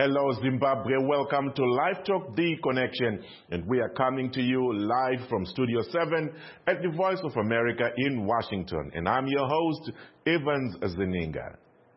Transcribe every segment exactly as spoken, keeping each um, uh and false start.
Hello Zimbabwe, welcome to Live Talk The Connection, and we are coming to you live from Studio seven at the Voice of America in Washington, and I'm your host, Evans Zeninga.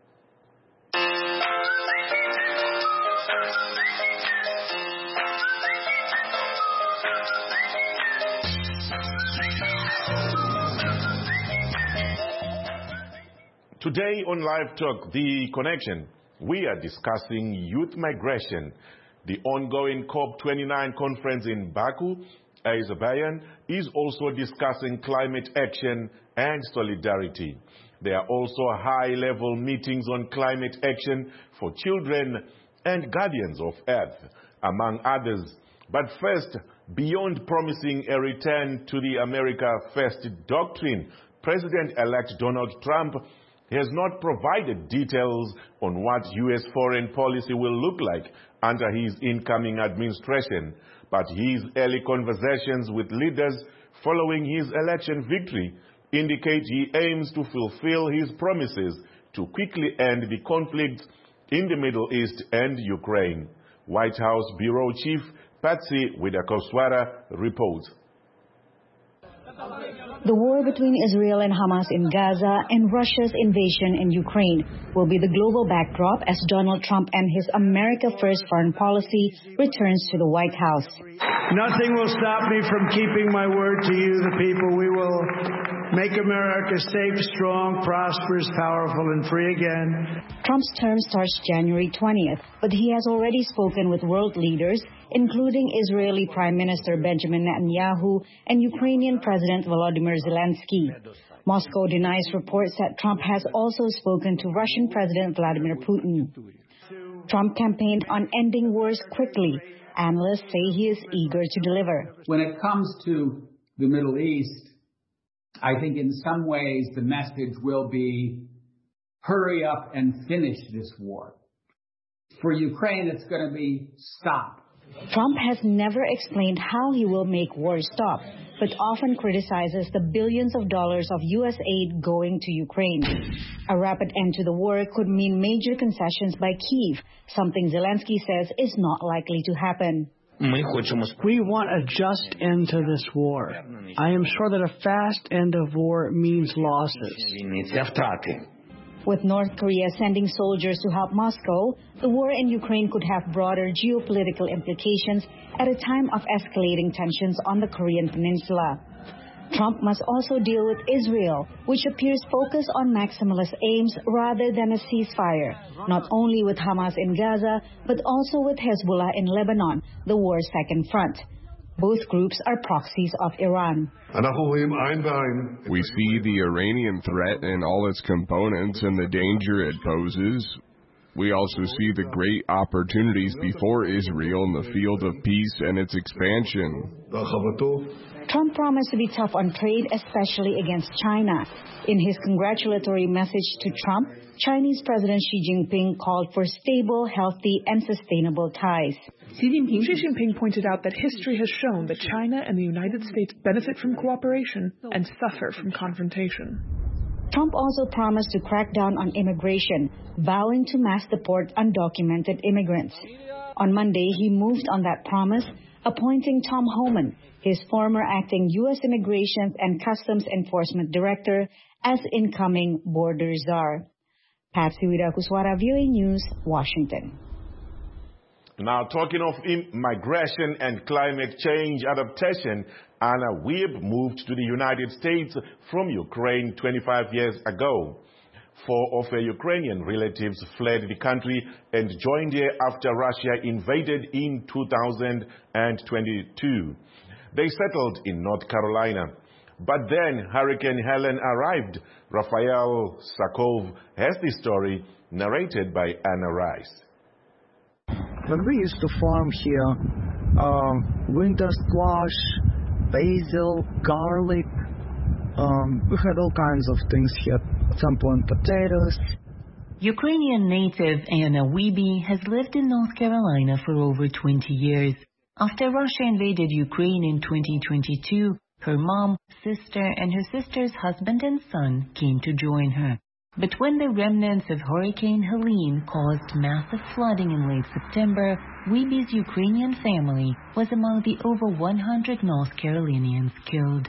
Today on Live Talk The Connection, we are discussing youth migration. The ongoing COP twenty-nine conference in Baku, Azerbaijan, is also discussing climate action and solidarity. There are also high-level meetings on climate action for children and guardians of Earth, among others. But first, beyond promising a return to the America First doctrine, President-elect Donald Trump has not provided details on what U S foreign policy will look like under his incoming administration, but his early conversations with leaders following his election victory indicate he aims to fulfill his promises to quickly end the conflict in the Middle East and Ukraine. White House Bureau Chief Patsy Widakuswara reports. The war between Israel and Hamas in Gaza and Russia's invasion in Ukraine will be the global backdrop as Donald Trump and his America First foreign policy returns to the White House. Nothing will stop me from keeping my word to you, the people. We will make America safe, strong, prosperous, powerful, and free again. Trump's term starts January twentieth, but he has already spoken with world leaders, including Israeli Prime Minister Benjamin Netanyahu and Ukrainian President Volodymyr Zelensky. Moscow denies reports that Trump has also spoken to Russian President Vladimir Putin. Trump campaigned on ending wars quickly. Analysts say he is eager to deliver. When it comes to the Middle East, I think in some ways the message will be, hurry up and finish this war. For Ukraine, it's going to be stop. Trump has never explained how he will make war stop, but often criticizes the billions of dollars of U S aid going to Ukraine. A rapid end to the war could mean major concessions by Kyiv, something Zelensky says is not likely to happen. We want a just end to this war. I am sure that a fast end of war means losses. With North Korea sending soldiers to help Moscow, the war in Ukraine could have broader geopolitical implications at a time of escalating tensions on the Korean peninsula. Trump must also deal with Israel, which appears focused on maximalist aims rather than a ceasefire, not only with Hamas in Gaza, but also with Hezbollah in Lebanon, the war's second front. Both groups are proxies of Iran. We see the Iranian threat and all its components and the danger it poses. We also see the great opportunities before Israel in the field of peace and its expansion. Trump promised to be tough on trade, especially against China. In his congratulatory message to Trump, Chinese President Xi Jinping called for stable, healthy, and sustainable ties. Xi Jinping, Xi Jinping pointed out that history has shown that China and the United States benefit from cooperation and suffer from confrontation. Trump also promised to crack down on immigration, vowing to mass deport undocumented immigrants. On Monday, he moved on that promise, appointing Tom Homan, his former acting U S Immigration and Customs Enforcement Director, as incoming border czar. Patsy Widakuswara, V O A News, Washington. Now, talking of migration and climate change adaptation, Anna Wiebe moved to the United States from Ukraine twenty-five years ago. Four of her Ukrainian relatives fled the country and joined her after Russia invaded in two thousand twenty-two. They settled in North Carolina. But then Hurricane Helen arrived. Raphael Sakov has the story narrated by Anna Rice. When we used to farm here, um, winter squash, basil, garlic, um, we had all kinds of things here. At some point, potatoes. Ukrainian native Anna Wiebe has lived in North Carolina for over twenty years. After Russia invaded Ukraine in twenty twenty-two, her mom, sister, and her sister's husband and son came to join her. But when the remnants of Hurricane Helene caused massive flooding in late September, Weeby's Ukrainian family was among the over one hundred North Carolinians killed.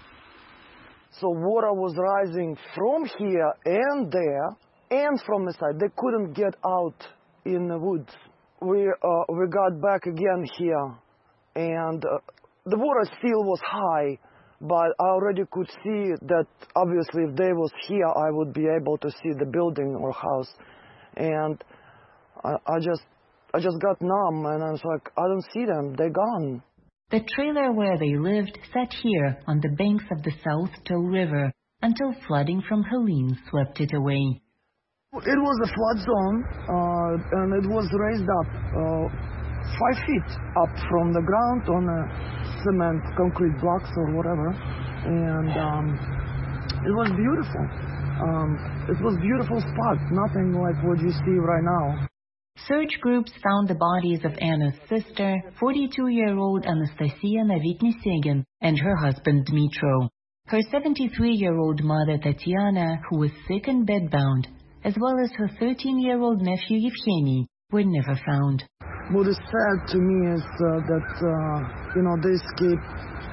So water was rising from here and there and from the side. They couldn't get out in the woods. We, uh, we got back again here, and uh, the water still was high. But I already could see that obviously if they was here, I would be able to see the building or house. And I, I just I just got numb, and I was like, I don't see them. They're gone. The trailer where they lived sat here on the banks of the South Tow River until flooding from Helene swept it away. It was a flood zone, uh, and it was raised up uh, five feet up from the ground on a cement, concrete blocks or whatever, and um, it was beautiful. Um, it was a beautiful spot, nothing like what you see right now. Search groups found the bodies of Anna's sister, forty-two-year-old Anastasia Navitny-Segin, and her husband Dmitro. Her seventy-three-year-old mother Tatiana, who was sick and bedbound, as well as her thirteen-year-old nephew Yevgeny, were never found. What is sad to me is uh, that, uh, you know, they escaped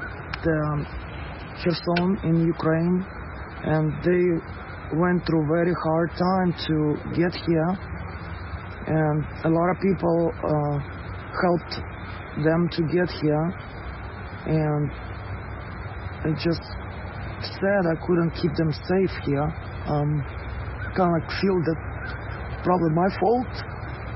um, Kherson in Ukraine, and they went through a very hard time to get here, and a lot of people uh, helped them to get here, and it's just sad I couldn't keep them safe here. Um, kind of like feel that probably my fault.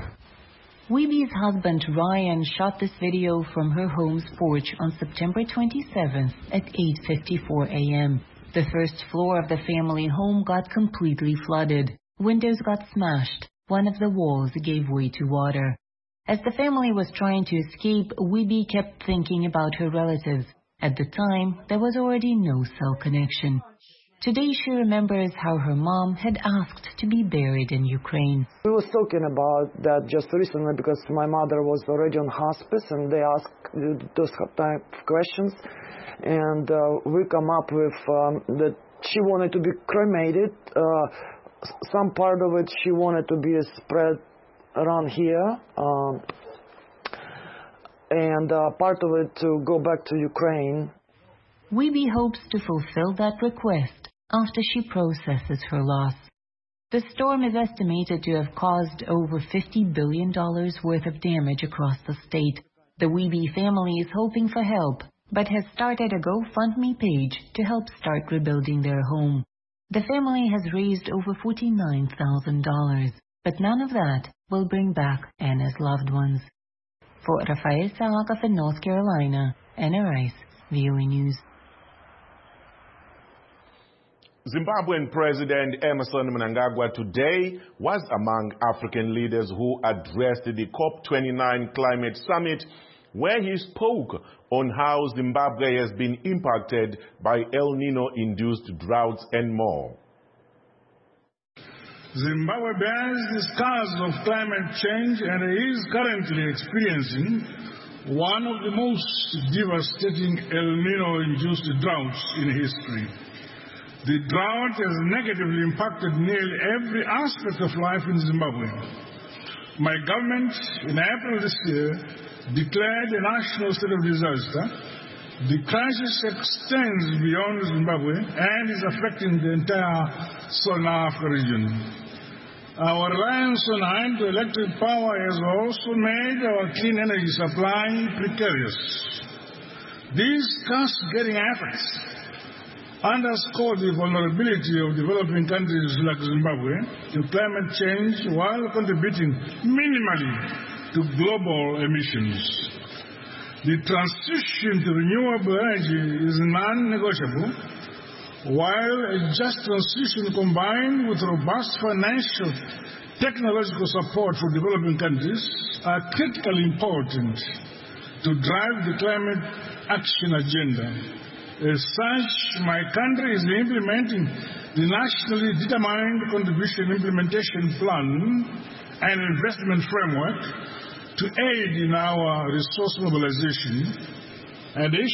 Weeby's husband Ryan shot this video from her home's porch on September twenty-seventh at eight fifty-four a m The first floor of the family home got completely flooded. Windows got smashed. One of the walls gave way to water. As the family was trying to escape, Weeby kept thinking about her relatives. At the time, there was already no cell connection. Today she remembers how her mom had asked to be buried in Ukraine. We were talking about that just recently because my mother was already on hospice and they asked those type of questions. And uh, we come up with um, that she wanted to be cremated. Uh, some part of it she wanted to be spread around here. Um, and uh, part of it to go back to Ukraine. Weeby hopes to fulfill that request after she processes her loss. The storm is estimated to have caused over fifty billion dollars worth of damage across the state. The Weeby family is hoping for help, but has started a GoFundMe page to help start rebuilding their home. The family has raised over forty-nine thousand dollars, but none of that will bring back Anna's loved ones. For Rafael Salakov in North Carolina, Anna Rice, V O A News. Zimbabwean President Emmerson Mnangagwa today was among African leaders who addressed the COP twenty-nine Climate Summit, where he spoke on how Zimbabwe has been impacted by El Nino-induced droughts and more. Zimbabwe bears the scars of climate change and is currently experiencing one of the most devastating El Nino-induced droughts in history. The drought has negatively impacted nearly every aspect of life in Zimbabwe. My government, in April this year, declared a national state of disaster. The crisis extends beyond Zimbabwe and is affecting the entire Southern Africa region. Our reliance on hydroelectric power has also made our clean energy supply precarious. These cost-getting efforts underscore the vulnerability of developing countries like Zimbabwe to climate change while contributing minimally to global emissions. The transition to renewable energy is non-negotiable, while a just transition combined with robust financial technological support for developing countries are critically important to drive the climate action agenda. As such, my country is implementing the nationally determined contribution implementation plan and investment framework to aid in our resource mobilization.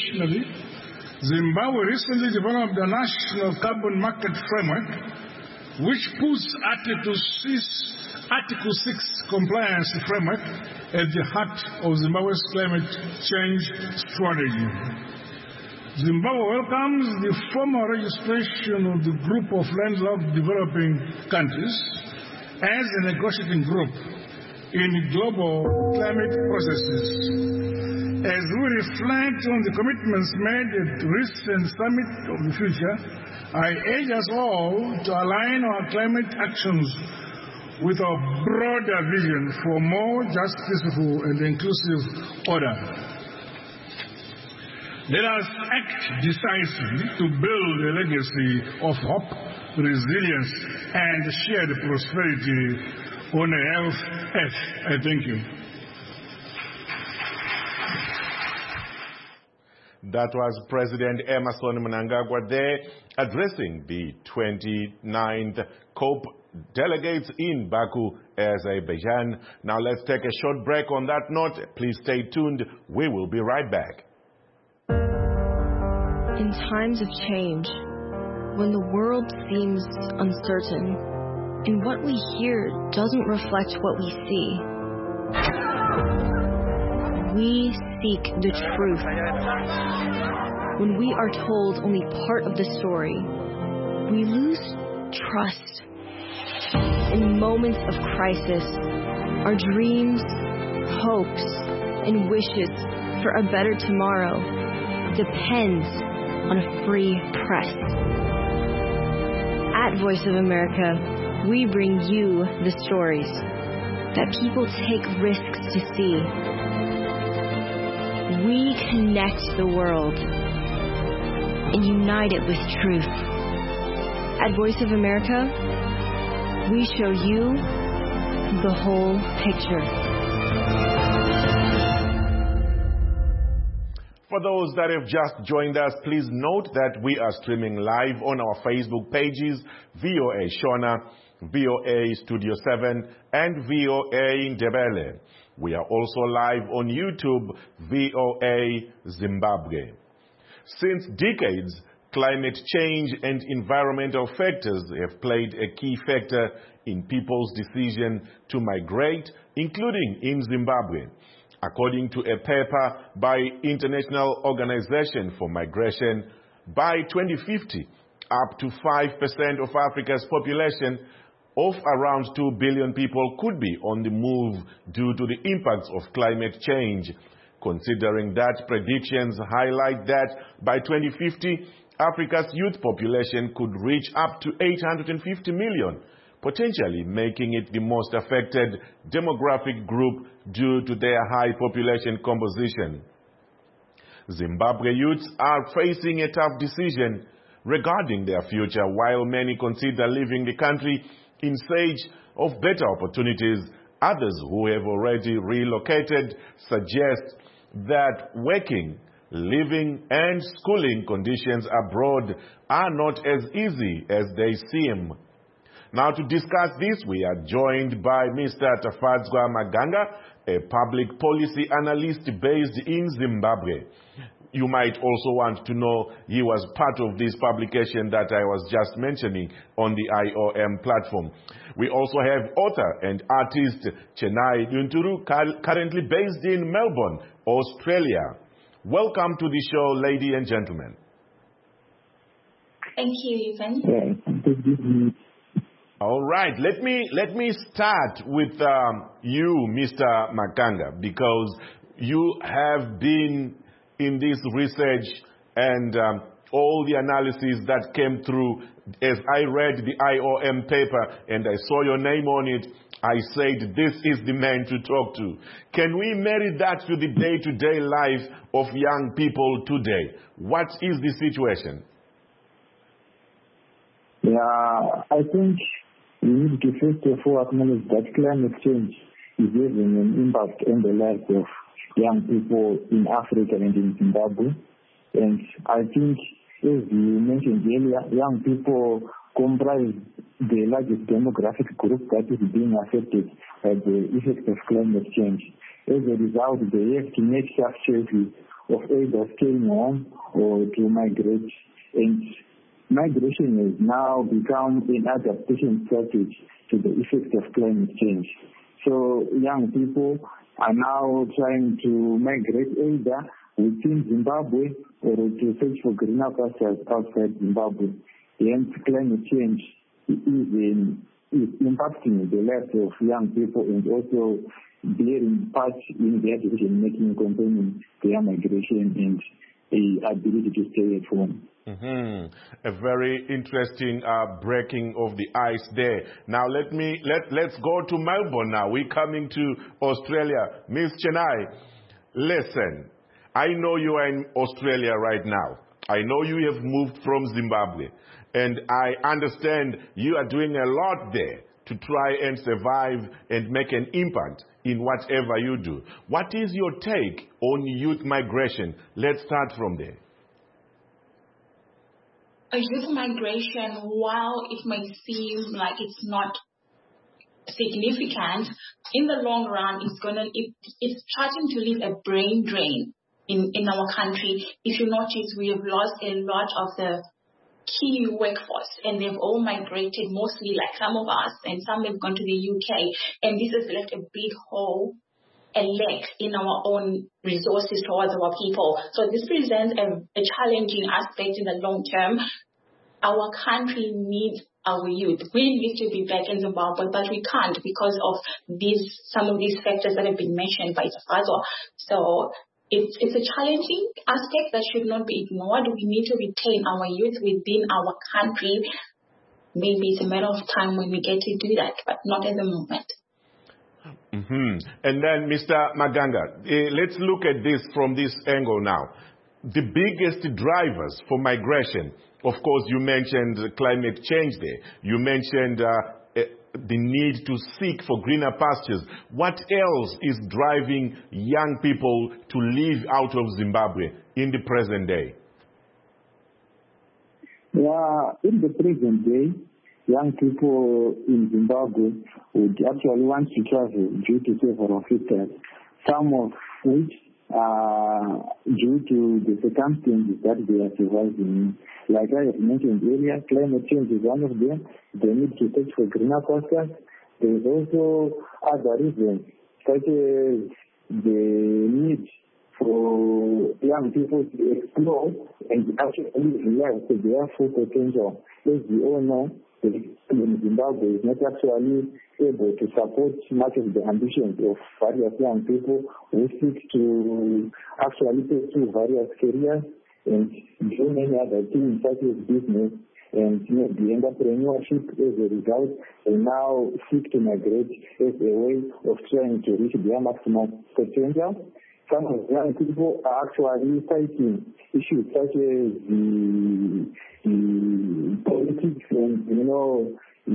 Additionally, Zimbabwe recently developed a national carbon market framework which puts Article six, Article six compliance framework at the heart of Zimbabwe's climate change strategy. Zimbabwe welcomes the formal registration of the group of landlocked developing countries as a negotiating group in global climate processes. As we reflect on the commitments made at recent Summit of the Future, I urge us all to align our climate actions with a broader vision for more just, peaceful, and inclusive order. Let us act decisively to build a legacy of hope, resilience, and shared prosperity on a health earth. I thank you. That was President Emmerson Mnangagwa there addressing the twenty-ninth COP delegates in Baku, Azerbaijan. Now let's take a short break on that note. Please stay tuned. We will be right back. In times of change, when the world seems uncertain, and what we hear doesn't reflect what we see, we seek the truth. When we are told only part of the story, we lose trust. In moments of crisis, our dreams, hopes, and wishes for a better tomorrow depends on a free press. At Voice of America, we bring you the stories that people take risks to see. We connect the world and unite it with truth. At Voice of America, we show you the whole picture. For those that have just joined us, please note that we are streaming live on our Facebook pages, V O A Shona, V O A Studio seven, and V O A Ndebele. We are also live on YouTube, V O A Zimbabwe. Since decades, climate change and environmental factors have played a key factor in people's decision to migrate, including in Zimbabwe. According to a paper by International Organization for Migration, by twenty fifty, up to five percent of Africa's population of around two billion people could be on the move due to the impacts of climate change. Considering that, predictions highlight that by twenty fifty, Africa's youth population could reach up to eight hundred fifty million, potentially making it the most affected demographic group due to their high population composition. Zimbabwe youths are facing a tough decision regarding their future, while many consider leaving the country in search of better opportunities. Others who have already relocated suggest that working, living, and schooling conditions abroad are not as easy as they seem. Now, to discuss this, we are joined by Mister Tafadzwa Maganga, a public policy analyst based in Zimbabwe. You might also want to know he was part of this publication that I was just mentioning on the I O M platform. We also have author and artist Chenai Dunturu, currently based in Melbourne, Australia. Welcome to the show, ladies and gentlemen. Thank you, Evan. All right, let me let me start with um, you, Mister Maganga, because you have been in this research and um, all the analysis that came through. As I read the I O M paper and I saw your name on it, I said, this is the man to talk to. Can we marry that to the day-to-day life of young people today? What is the situation? Yeah, I think we need to first of all acknowledge that climate change is having an impact on the lives of young people in Africa and in Zimbabwe. And I think, as you mentioned earlier, young people comprise the largest demographic group that is being affected by the effects of climate change. As a result, they have to make tough choices of either staying home or to migrate. And migration has now become an adaptation strategy to the effects of climate change. So young people are now trying to migrate either within Zimbabwe or to search for greener pastures outside Zimbabwe. Hence, climate change is, in, is impacting the lives of young people and also bearing part in their decision-making concerning their migration and the ability to stay at home. Mm-hmm. A very interesting uh, breaking of the ice there. Now let me let let's go to Melbourne now. We're coming to Australia. Miss Chenai, listen, I know you are in Australia right now. I know you have moved from Zimbabwe, and I understand you are doing a lot there to try and survive and make an impact in whatever you do. What is your take on youth migration? Let's start from there. A youth migration, while it may seem like it's not significant, in the long run, it's gonna it, it's starting to leave a brain drain in, in our country. If you notice, we have lost a lot of the key workforce, and they've all migrated, mostly like some of us, and some have gone to the U K, and this has left a big hole, a lack in our own resources towards our people. So this presents a, a challenging aspect in the long term. Our country needs our youth. We need to be back in Zimbabwe, but we can't because of these some of these factors that have been mentioned by Tafazwa. So it's it's a challenging aspect that should not be ignored. We need to retain our youth within our country. Maybe it's a matter of time when we get to do that, but not at the moment. Mm-hmm. And then, Mister Maganga, uh, let's look at this from this angle now. The biggest drivers for migration, of course, you mentioned climate change there. You mentioned uh, uh, the need to seek for greener pastures. What else is driving young people to leave out of Zimbabwe in the present day? Yeah, in the present day, young people in Zimbabwe would actually want to travel due to several factors, some of which are due to the circumstances that they are surviving. Like I have mentioned earlier, climate change is one of them. They need to search for greener pastures. There is also other reasons, such as the need for young people to explore and actually realize that their full potential. As we all know, in Zimbabwe is not actually able to support much of the ambitions of various young people who seek to actually pursue various careers and do many other things such as business and you know, the entrepreneurship. As a result, they now seek to migrate as a way of trying to reach their maximum potential. Some of the young people are actually fighting issues such as the, the politics and, you know,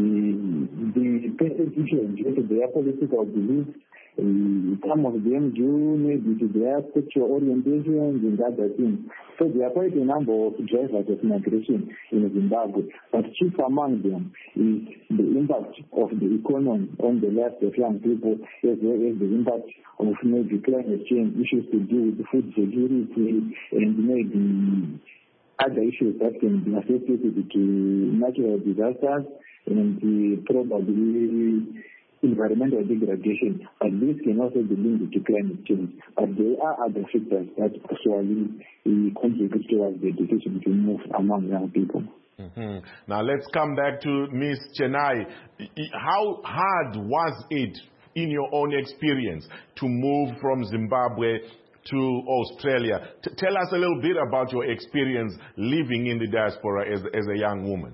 the, the persecution due to their political beliefs. Uh, some of them due maybe to their sexual orientations and other things. So there are quite a number of drivers of migration in Zimbabwe. But chief among them is the impact of the economy on the lives of young people, as well as the impact of maybe climate change, issues to do with food security, and maybe other issues that can be associated to natural disasters and the probably environmental degradation, but this can also be linked to climate change. But there are other factors that actually contribute towards the decision to move among young people. Mm-hmm. Now let's come back to Miss Chenai. How hard was it, in your own experience, to move from Zimbabwe to Australia? T- tell us a little bit about your experience living in the diaspora as, as a young woman.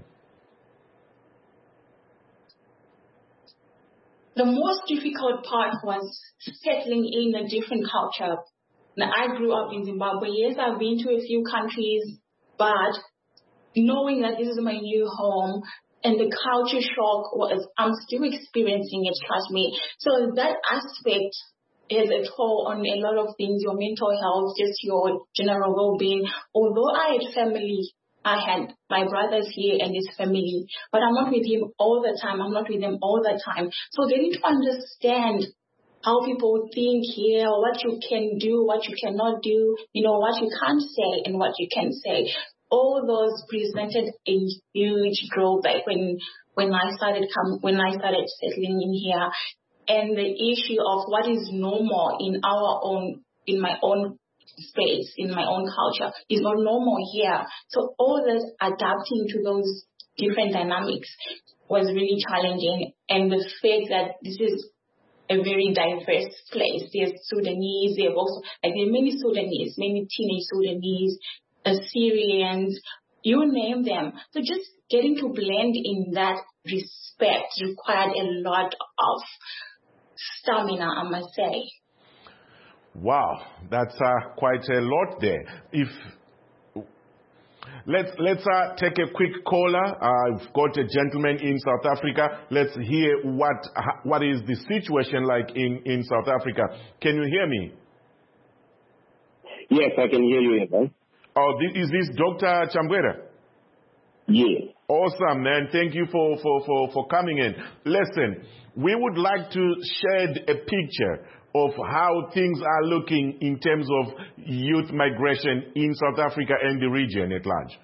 The most difficult part was settling in a different culture. Now, I grew up in Zimbabwe. Yes, I've been to a few countries, but knowing that this is my new home and the culture shock was, I'm still experiencing it, trust me. So that aspect has a toll on a lot of things, your mental health, just your general well-being. Although I had family, I had my brothers here and his family, but I'm not with him all the time. I'm not with them all the time. So getting to understand how people think here, what you can do, what you cannot do, you know, what you can't say and what you can say. all those presented a huge drawback when when I started come when I started settling in here, and the issue of what is normal in our own in my own space, in my own culture, is not normal here. So all this adapting to those different dynamics was really challenging, and the fact that this is a very diverse place. There's Sudanese, there are also like there are many Sudanese, many teenage Sudanese, Assyrians, you name them. So just getting to blend in that respect required a lot of stamina, I must say. Wow, that's uh, quite a lot there. If Let's let's uh, take a quick caller. Uh, I've got a gentleman in South Africa. Let's hear what what is the situation like in, in South Africa. Can you hear me? Yes, I can hear you, right? Oh, this, is this Doctor Chambwera? Yes. Awesome, man. Thank you for, for, for, for coming in. Listen, we would like to shed a picture of how things are looking in terms of youth migration in South Africa and the region at large.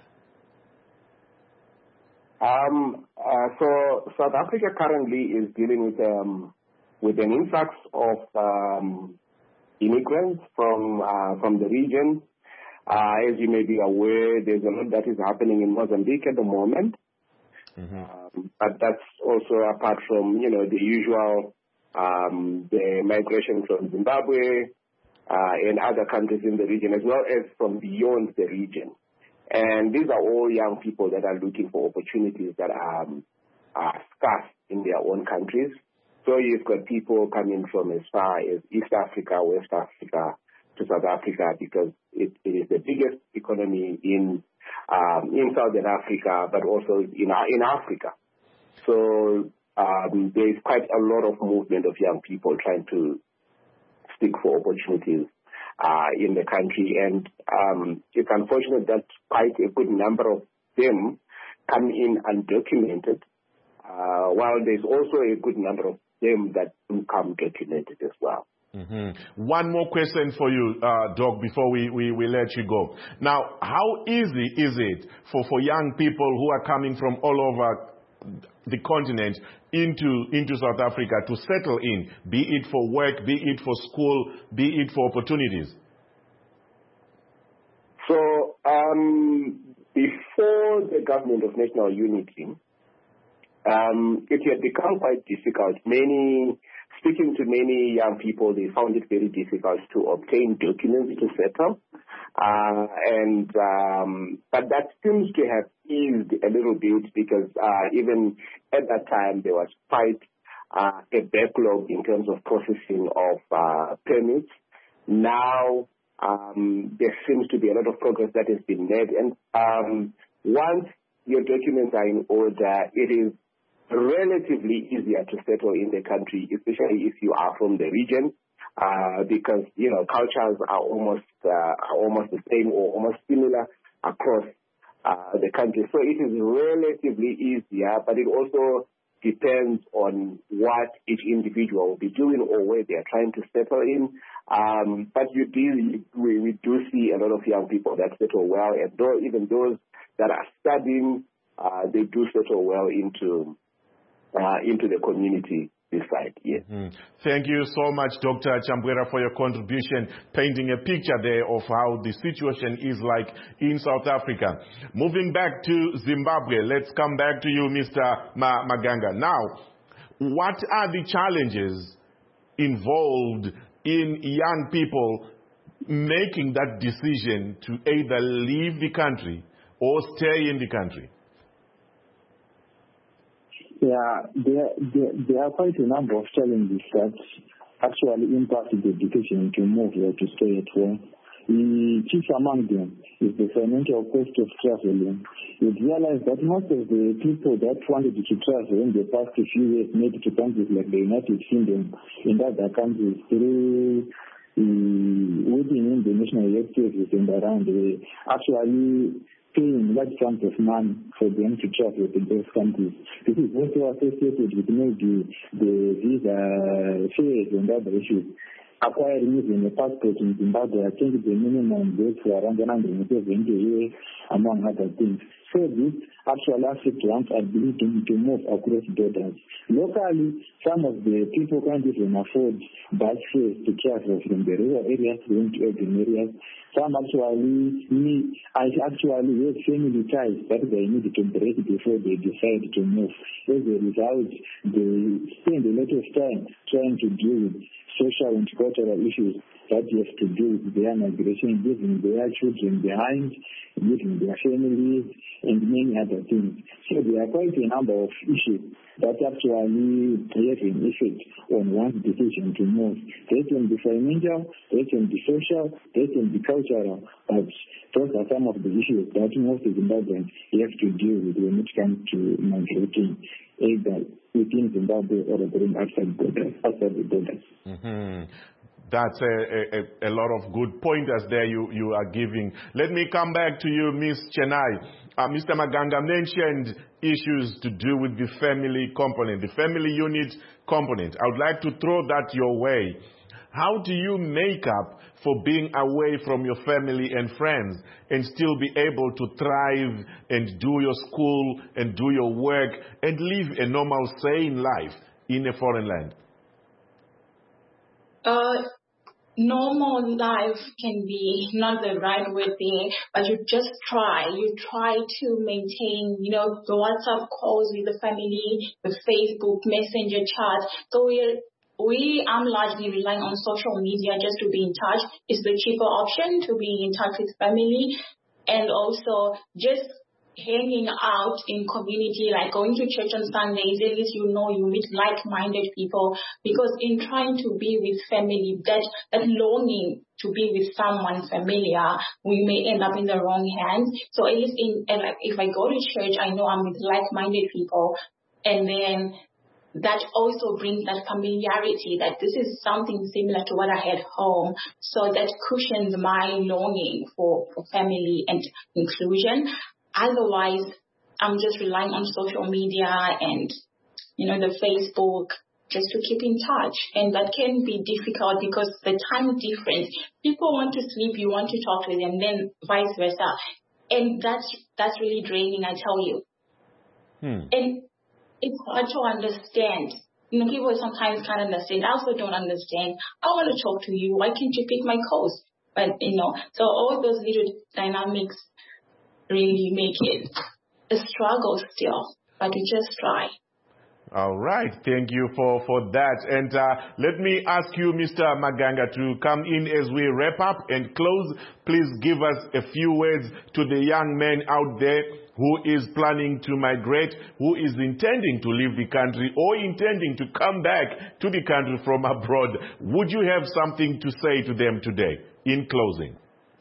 Um, uh, so South Africa currently is dealing with um, with an influx of um, immigrants from uh, from the region. Uh, as you may be aware, there's a lot that is happening in Mozambique at the moment. Mm-hmm. Um, but that's also apart from, you know, the usual um, the migration from Zimbabwe uh, and other countries in the region, as well as from beyond the region. And these are all young people that are looking for opportunities that are, um, are scarce in their own countries. So you've got people coming from as far as East Africa, West Africa, to South Africa, because it, it is the biggest economy in um, in Southern Africa, but also in in Africa. So um, there is quite a lot of movement of young people trying to seek for opportunities uh, in the country, and um, it's unfortunate that quite a good number of them come in undocumented, uh, while there's also a good number of them that do come documented as well. Mm-hmm. One more question for you, uh, Doc, before we, we, we let you go. Now, how easy is it for, for young people who are coming from all over the continent into, into South Africa to settle in, be it for work, be it for school, be it for opportunities? So, um, before the government of national unity, um, it had become quite difficult. Many Speaking to many young people, they found it very difficult to obtain documents to settle. Uh, and um, but that seems to have eased a little bit, because uh, even at that time there was quite uh, a backlog in terms of processing of uh, permits. Now um, there seems to be a lot of progress that has been made. And um, once your documents are in order, it is relatively easier to settle in the country, especially if you are from the region, uh, because, you know, cultures are almost uh, are almost the same or almost similar across uh, the country. So it is relatively easier, but it also depends on what each individual will be doing or where they are trying to settle in. Um, but you do, we, we do see a lot of young people that settle well, and though, even those that are studying, uh, they do settle well into Uh, into the community this side, yes. Mm-hmm. Thank you so much, Doctor Chambwera, for your contribution, painting a picture there of how the situation is like in South Africa. Moving back to Zimbabwe, let's come back to you, Mister Ma- Maganga. Now, what are the challenges involved in young people making that decision to either leave the country or stay in the country? Yeah, there, there, there are quite a number of challenges that actually impact the decision to move or to stay at home. The chief among them is the financial cost of traveling. You realize that most of the people that wanted to travel in the past few years made to countries like the United Kingdom and other countries through uh, within in the national health service and around the actually paying large sums of money for them to travel to those countries. This is also associated with maybe the visa fares and other issues. acquiring even a passport in Zimbabwe. I think the minimum goes for around one hundred seventy a year, among other things. So this actual Africans are beginning to move across borders. Locally, some of the people can't even afford bus fares to travel from the rural areas going to urban areas. Some actually need, I actually have family ties that they need to break before they decide to move. As a result, they spend a lot of time trying to deal with social and cultural issues that have to do with their migration, leaving their children behind, leaving their families, and many other things. So there are quite a number of issues that actually have an effect on one's decision to move. They can be financial, they can be social, they can be cultural, but those are some of the issues that most Zimbabweans have to deal with when it comes to migrating, either within Zimbabwe or outside borders, outside the borders. Mm-hmm. That's a, a, a lot of good pointers there you, you are giving. Let me come back to you, Miz Chenai. Uh, Mister Maganga mentioned issues to do with the family component, the family unit component. I would like to throw that your way. How do you make up for being away from your family and friends and still be able to thrive and do your school and do your work and live a normal, sane life in a foreign land? Uh, normal life can be not the right word there, but you just try. You try to maintain, you know, the WhatsApp calls with the family, the Facebook Messenger chat. So we're We are largely relying on social media just to be in touch. It's the cheaper option to be in touch with family, and also just hanging out in community, like going to church on Sundays. At least you know you meet like-minded people, because in trying to be with family, that that longing to be with someone familiar, we may end up in the wrong hands. So at least in and like if I go to church, I know I'm with like-minded people, and then that also brings that familiarity, that this is something similar to what I had home. So that cushions my longing for, for family and inclusion. Otherwise, I'm just relying on social media and, you know, the Facebook just to keep in touch. And that can be difficult because the time difference. People want to sleep, you want to talk to them, then vice versa. And that's, that's really draining, I tell you. Hmm. And it's hard to understand. You know, people sometimes can't understand. I also don't understand. I want to talk to you. Why can't you pick my calls? But, you know, so all those little dynamics really make it a struggle still. But we just try. All right. Thank you for, for that. And uh, let me ask you, Mister Maganga, to come in as we wrap up and close. Please give us a few words to the young men out there who is planning to migrate, who is intending to leave the country or intending to come back to the country from abroad. Would you have something to say to them today in closing?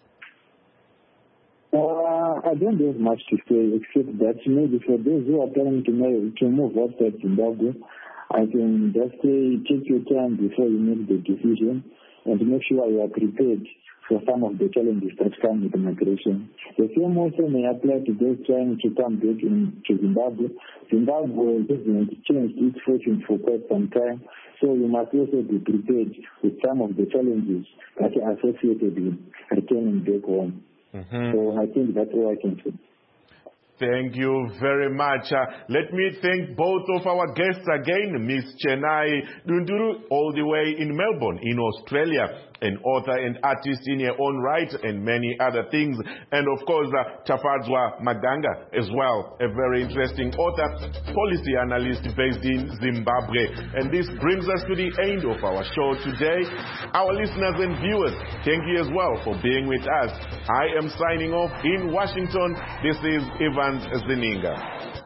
Uh, I don't have much to say except that maybe for those who are planning to move, to move outside Zimbabwe, I can just say take your time before you make the decision and make sure you are prepared for some of the challenges that come with migration. The same also may apply to those trying to come back in, to Zimbabwe. Zimbabwe hasn't changed its fortune for quite some time, so you must also be prepared with some of the challenges that are associated with returning back home. Mm-hmm. So I think that's all I can say. Thank you very much. Uh, let me thank both of our guests again, Miz Chenai Dunduru, all the way in Melbourne, in Australia, an author and artist in her own right, and many other things. And of course, uh, Tafadzwa Maganga as well, a very interesting author, policy analyst based in Zimbabwe. And this brings us to the end of our show today. Our listeners and viewers, thank you as well for being with us. I am signing off in Washington. This is Evans Zeninga.